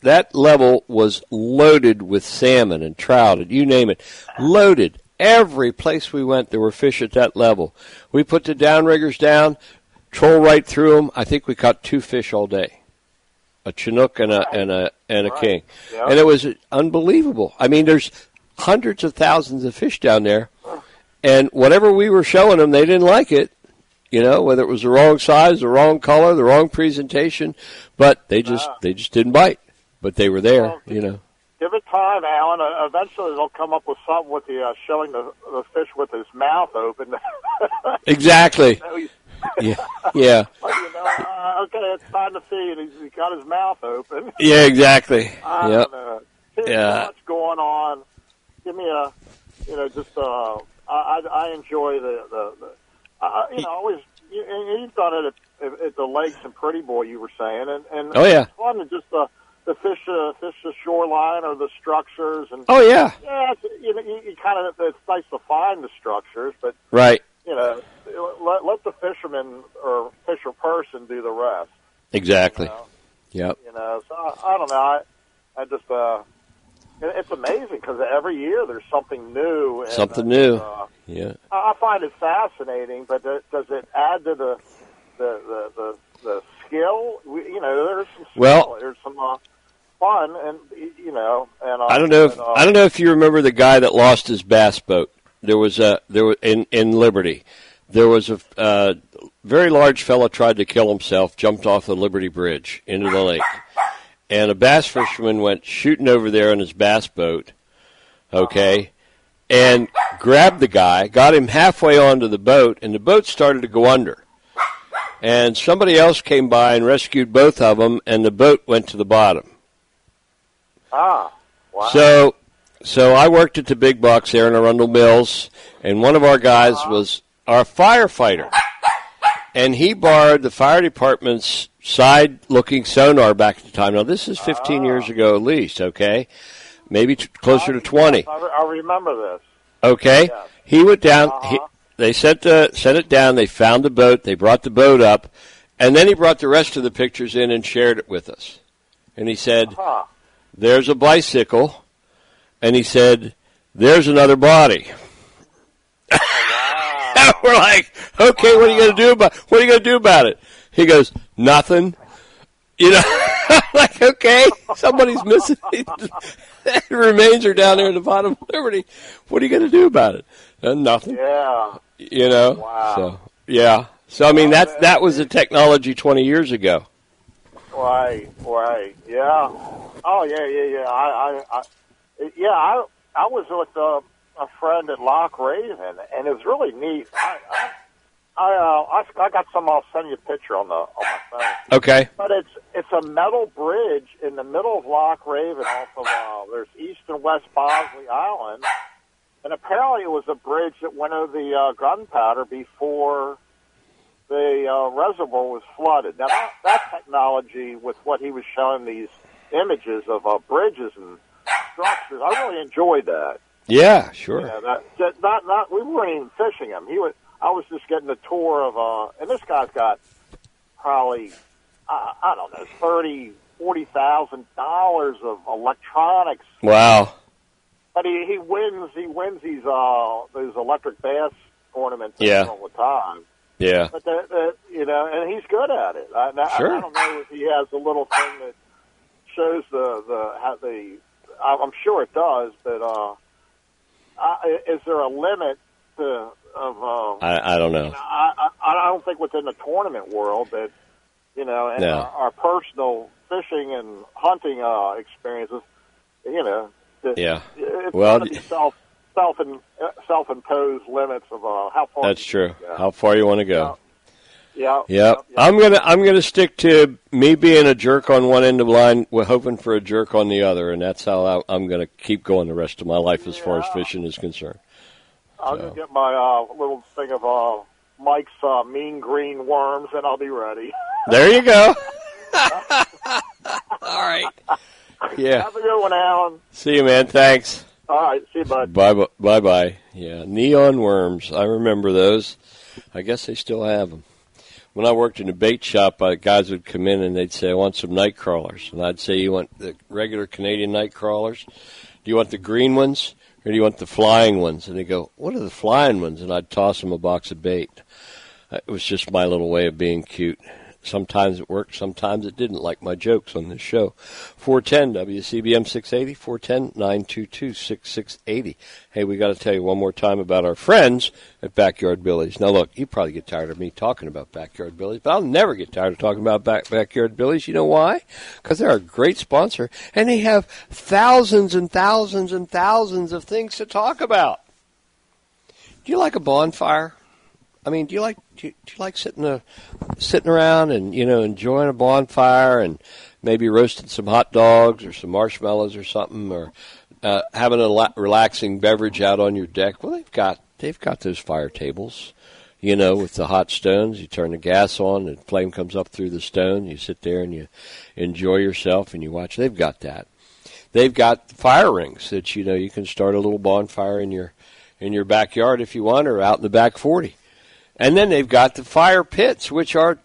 that level was loaded with salmon and trout and you name it, loaded. Every place we went, there were fish at that level. We put the downriggers down, troll right through them. I think we caught two fish all day, a Chinook and a and a and a
right.
king,
yep.
and it was unbelievable. I mean, there's hundreds of thousands of fish down there, and whatever we were showing them, they didn't like it. You know, whether it was the wrong size, the wrong color, the wrong presentation, but they just uh, they just didn't bite. But they were there. Well, you know.
Give it time, Alan. Uh, eventually, they'll come up with something with the uh, showing the the fish with his mouth open.
Exactly. Yeah. Yeah.
Well, you know, uh, okay, it's time to feed. He's, he's got his mouth open.
Yeah. Exactly.
I
yep.
don't know. There's
yeah.
so much going on. Give me a, you know, just uh, I I enjoy the the, the uh, you know always. You, you've done it at, at the lakes and Pretty Boy, you were saying, and and
oh yeah,
it's fun to just uh. The fish, uh, fish the shoreline or the structures, and
oh yeah,
yeah, it's, you know, you, you kind of it's nice to find the structures, but
right,
you know, let let the fisherman or fisher person do the rest.
Exactly.
You know?
Yep.
You know, so I, I don't know. I, I just uh, it, it's amazing because every year there's something new. And,
something
uh,
new.
Uh,
yeah.
I find it fascinating, but does it add to the the the the, the skill? We, you know, there's some skill,
well,
there's some. Uh, Fun and you know, and uh,
I don't know if
and, uh,
I don't know if you remember the guy that lost his bass boat. There was a there was in in Liberty. There was a uh, very large fella tried to kill himself, jumped off the Liberty Bridge into the lake, and a bass fisherman went shooting over there in his bass boat. Okay, and grabbed the guy, got him halfway onto the boat, and the boat started to go under. And somebody else came by and rescued both of them, and the boat went to the bottom.
Ah, wow.
So, so I worked at the big box there in Arundel Mills, and one of our guys uh-huh. was our firefighter, and he borrowed the fire department's side-looking sonar back at the time. Now, this is fifteen uh-huh. years ago at least, okay? Maybe t- closer
uh,
to twenty.
Yes, I, re- I remember this.
Okay?
Yes.
He went down.
Uh-huh.
He, they sent, the, sent it down. They found the boat. They brought the boat up, and then he brought the rest of the pictures in and shared it with us. And he said... Uh-huh. There's a bicycle, and he said, there's another body.
Oh, wow.
We're like, okay, wow. what are you going to do about what are you going to do about it? He goes, nothing. You know, like, okay, somebody's missing. The remains are down there at the bottom of Liberty. What are you going to do about it? Uh, nothing.
Yeah.
You know?
Wow.
So, yeah. So, I mean,
well,
that, that was the technology twenty years ago.
Right, right, yeah. Oh, yeah, yeah, yeah. I, I, I yeah, I, I was with uh, a friend at Loch Raven, and it was really neat. I, I, I, uh, I, I got some. I'll send you a picture on the on my phone.
Okay.
But it's it's a metal bridge in the middle of Loch Raven, off of uh, there's East and West Bosley Island, and apparently it was a bridge that went over the uh, gunpowder before the uh, reservoir was flooded. Now, that, that technology, with what he was showing these images of uh, bridges and structures, I really enjoyed that.
Yeah, sure.
Yeah, that, that, not, not, we weren't even fishing him. He was, I was just getting a tour of, uh, and this guy's got probably, uh, I don't know, thirty, forty thousand dollars of electronics.
Wow.
But he, he wins, he wins these, uh, those electric bass tournaments
yeah.
all the time.
Yeah.
But the, the, you know, and he's good at it. I,
sure.
I, I don't know if he has a little thing that shows the the how the. I'm sure it does, but uh, I, is there a limit to of? Uh,
I I don't know.
You know I, I I don't think within the tournament world that you know, and
no.
our, our personal fishing and hunting uh, experiences, you know. The,
yeah.
It's
well.
Be self self and self imposed limits of uh, how far.
That's true. How far you want to go.
Yeah.
Yeah.
Yep, yep.
I'm gonna I'm gonna stick to me being a jerk on one end of the line, we're hoping for a jerk on the other, and that's how I, I'm gonna keep going the rest of my life as yeah. far as fishing is concerned.
I'll
so.
just get my uh, little thing of uh, Mike's uh, mean green worms, and I'll be ready.
There you go. All right. Yeah.
Have a good one, Alan.
See you, man. Thanks.
All right. See you, bud.
Bye, bye, bye. Yeah. Neon worms. I remember those. I guess they still have them. when I worked in a bait shop, uh, guys would come in and they'd say, I want some night crawlers. And I'd say, you want the regular Canadian night crawlers? Do you want the green ones or do you want the flying ones? And they go, what are the flying ones? And I'd toss them a box of bait. It was just my little way of being cute. Sometimes it worked, sometimes it didn't, like my jokes on this show. four ten W C B M six eighty, four ten, nine two two, six six eight zero. Hey, we got to tell you one more time about our friends at Backyard Billy's. Now, look, you probably get tired of me talking about Backyard Billy's, but I'll never get tired of talking about back, Backyard Billy's. You know why? Because they're a great sponsor, and they have thousands and thousands and thousands of things to talk about. Do you like a bonfire? I mean, do you like do you, do you like sitting a, sitting around and, you know, enjoying a bonfire and maybe roasting some hot dogs or some marshmallows or something, or uh, having a la- relaxing beverage out on your deck? Well, they've got they've got those fire tables, you know, with the hot stones. You turn the gas on, and flame comes up through the stone. You sit there and you enjoy yourself and you watch. They've got that. They've got fire rings that, you know, you can start a little bonfire in your in your backyard if you want, or out in the back forty. And then they've got the fire pits, which are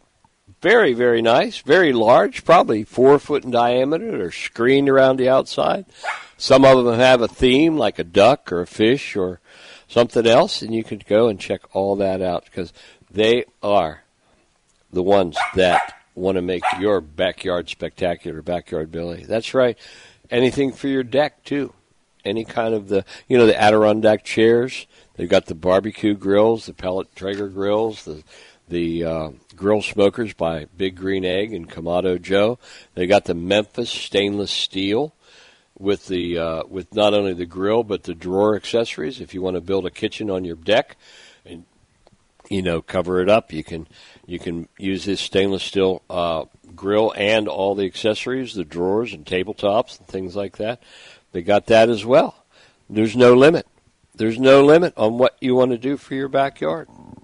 very, very nice, very large, probably four foot in diameter. They're screened around the outside. Some of them have a theme, like a duck or a fish or something else, and you can go and check all that out because they are the ones that want to make your backyard spectacular, Backyard Billy. That's right. Anything for your deck, too. Any kind of the, you know, the Adirondack chairs. They've got the barbecue grills, the pellet Traeger grills, the the uh, grill smokers by Big Green Egg and Kamado Joe. They got the Memphis stainless steel with the uh, with not only the grill but the drawer accessories. If you want to build a kitchen on your deck and, you know, cover it up, you can you can use this stainless steel uh, grill and all the accessories, the drawers and tabletops and things like that. They got that as well. There's no limit. There's no limit on what you want to do for your backyard.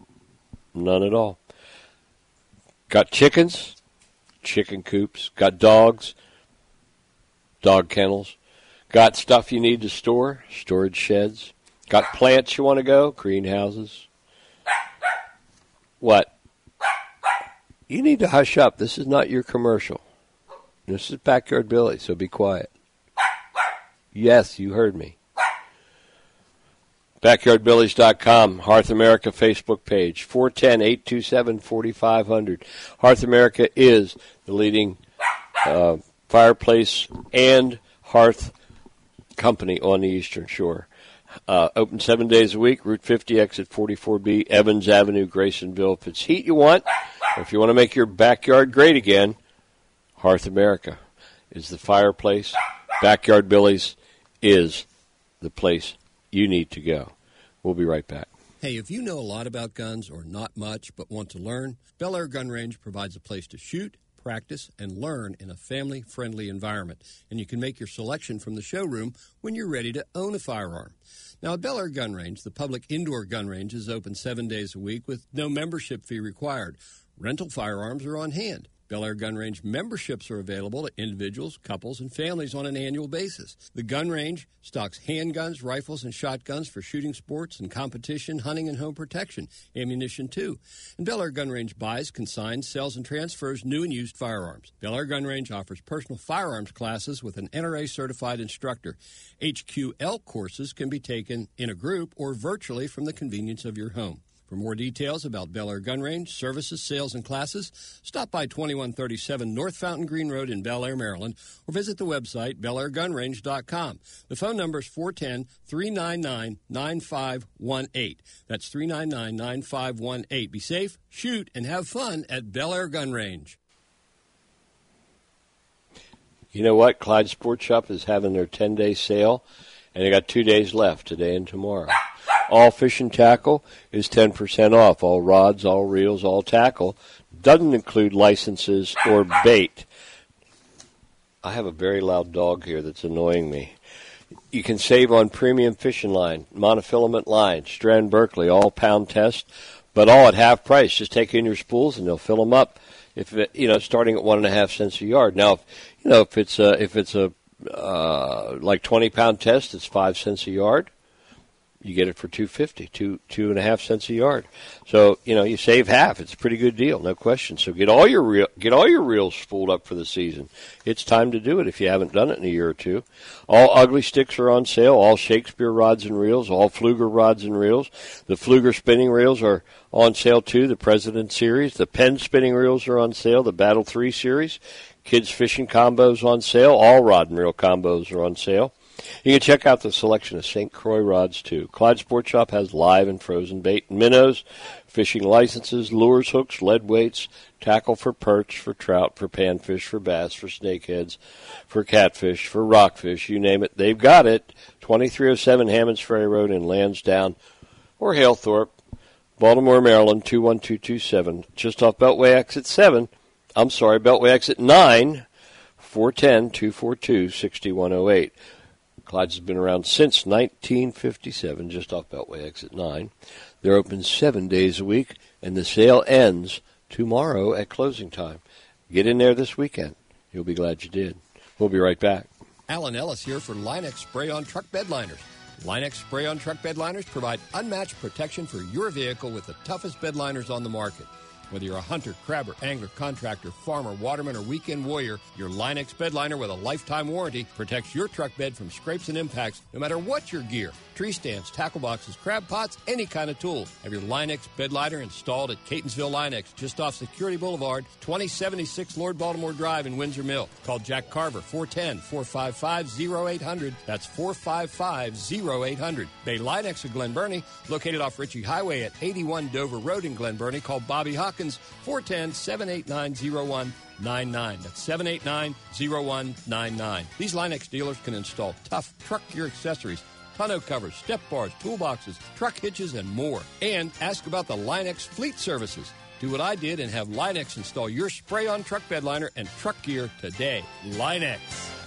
None at all. Got chickens, chicken coops. Got dogs, dog kennels. Got stuff you need to store, storage sheds. Got plants you want to go, greenhouses. What? You need to hush up. This is not your commercial. This is Backyard Billy, so be quiet. Yes, you heard me. backyard billies dot com, Hearth America Facebook page, four one zero, eight two seven, four five zero zero. Hearth America is the leading uh, fireplace and hearth company on the Eastern Shore. Uh, open seven days a week, Route fifty, exit forty-four B, Evans Avenue, Graysonville. If it's heat you want, or if you want to make your backyard great again, Hearth America is the fireplace. Backyard Billy's is the place you need to go. We'll be right back.
Hey, if you know a lot about guns or not much but want to learn, Bel Air Gun Range provides a place to shoot, practice, and learn in a family-friendly environment. And you can make your selection from the showroom when you're ready to own a firearm. Now, at Bel Air Gun Range, the public indoor gun range is open seven days a week with no membership fee required. Rental firearms are on hand. Bel Air Gun Range memberships are available to individuals, couples, and families on an annual basis. The gun range stocks handguns, rifles, and shotguns for shooting sports and competition, hunting, and home protection. Ammunition, too. And Bel Air Gun Range buys, consigns, sells, and transfers new and used firearms. Bel Air Gun Range offers personal firearms classes with an N R A-certified instructor. H Q L courses can be taken in a group or virtually from the convenience of your home. For more details about Bel Air Gun Range, services, sales, and classes, stop by twenty-one thirty-seven North Fountain Green Road in Bel Air, Maryland, or visit the website bel air gun range dot com. The phone number is four one zero, three nine nine, nine five one eight. That's three nine nine, nine five one eight. Be safe, shoot, and have fun at Bel Air Gun Range.
You know what? Clyde Sports Shop is having their ten-day sale, and they got two days left, today and tomorrow. All fishing tackle is ten percent off. All rods, all reels, all tackle. Doesn't include licenses or bait. I have a very loud dog here that's annoying me. You can save on premium fishing line, monofilament line, Strand Berkeley, all pound test, but all at half price. Just take in your spools and they'll fill them up. If it, you know, starting at one and a half cents a yard. Now, if, you know, if it's a if it's a uh, like twenty pound test, it's five cents a yard. you get it for two fifty, two two and a half cents a yard. So you know you save half. It's a pretty good deal, no question. So get all your reel, get all your reels spooled up for the season. It's time to do it if you haven't done it in a year or two. All ugly sticks are on sale. All Shakespeare rods and reels. All Pfluger rods and reels. The Pfluger spinning reels are on sale too. The President Series. The Penn spinning reels are on sale. The Battle three Series. Kids fishing combos on sale. All rod and reel combos are on sale. You can check out the selection of Saint Croix rods, too. Clyde Sport Shop has live and frozen bait and minnows, fishing licenses, lures, hooks, lead weights, tackle for perch, for trout, for panfish, for bass, for snakeheads, for catfish, for rockfish, you name it. They've got it. twenty-three oh seven Hammonds Ferry Road in Lansdowne or Halethorpe, Baltimore, Maryland, two one two two seven. Just off Beltway Exit seven. I'm sorry, Beltway Exit nine, four one zero, two four two, six one zero eight. Clyde's has been around since nineteen fifty-seven, just off Beltway Exit nine. They're open seven days a week, and the sale ends tomorrow at closing time. Get in there this weekend. You'll be glad you did. We'll be right back.
Alan Ellis here for Line-X Spray-On Truck Bed Liners. Line-X Spray-On Truck Bed Liners provide unmatched protection for your vehicle with the toughest bed liners on the market. Whether you're a hunter, crabber, angler, contractor, farmer, waterman, or weekend warrior, your Line-X bed liner with a lifetime warranty protects your truck bed from scrapes and impacts no matter what your gear. Tree stands, tackle boxes, crab pots, any kind of tools. Have your Line-X bed liner installed at Catonsville Line-X, just off Security Boulevard, twenty seventy-six Lord Baltimore Drive in Windsor Mill. Call Jack Carver, four one zero, four five five, zero eight zero zero. That's four five five, zero eight zero zero. Bay Line-X of Glen Burnie, located off Ritchie Highway at eighty-one Dover Road in Glen Burnie. Call Bobby Hawkins, four one zero, seven eight nine, zero one nine nine. That's seven eight nine, zero one nine nine. These Line-X dealers can install tough truck gear accessories, tonneau covers, step bars, toolboxes, truck hitches, and more. And ask about the Line-X fleet services. Do what I did and have Line-X install your spray-on truck bed liner and truck gear today. Line-X.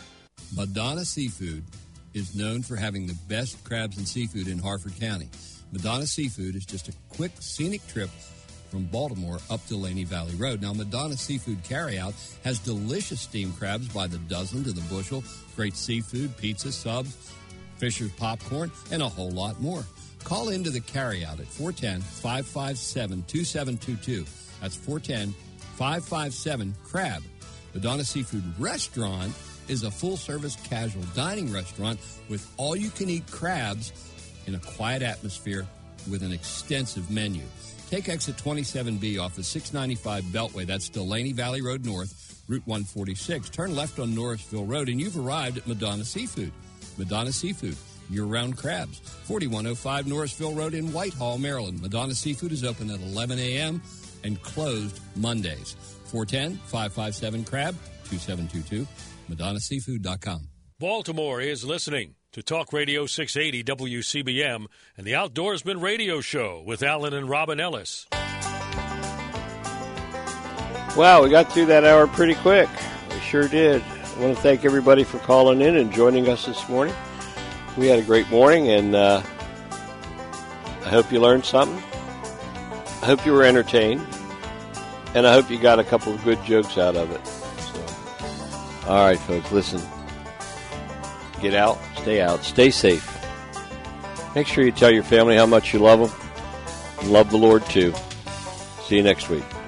Madonna Seafood is known for having the best crabs and seafood in Harford County. Madonna Seafood is just a quick, scenic trip from Baltimore up to Laney Valley Road. Now, Madonna Seafood Carryout has delicious steamed crabs by the dozen to the bushel, great seafood, pizza, subs, Fisher's popcorn, and a whole lot more. Call into the carryout at four one zero, five five seven, two seven two two. That's four one zero, five five seven, CRAB. Madonna Seafood Restaurant is a full-service casual dining restaurant with all-you-can-eat crabs in a quiet atmosphere with an extensive menu. Take exit twenty-seven B off the six ninety-five Beltway. That's Delaney Valley Road North, Route one forty-six. Turn left on Norrisville Road, and you've arrived at Madonna Seafood. Madonna Seafood, year-round crabs. forty-one oh five Norrisville Road in Whitehall, Maryland. Madonna Seafood is open at eleven a.m. and closed Mondays. four one zero, five five seven, CRAB, two seven two two, madonna seafood dot com.
Baltimore is listening to Talk Radio six eighty W C B M and the Outdoorsman Radio Show with Alan and Robin Ellis.
Wow, we got through that hour pretty quick. We sure did. I want to thank everybody for calling in and joining us this morning. We had a great morning, and uh, I hope you learned something. I hope you were entertained, and I hope you got a couple of good jokes out of it. So, all right, folks, listen. Get out, stay out, stay safe. Make sure you tell your family how much you love them and love the Lord, too. See you next week.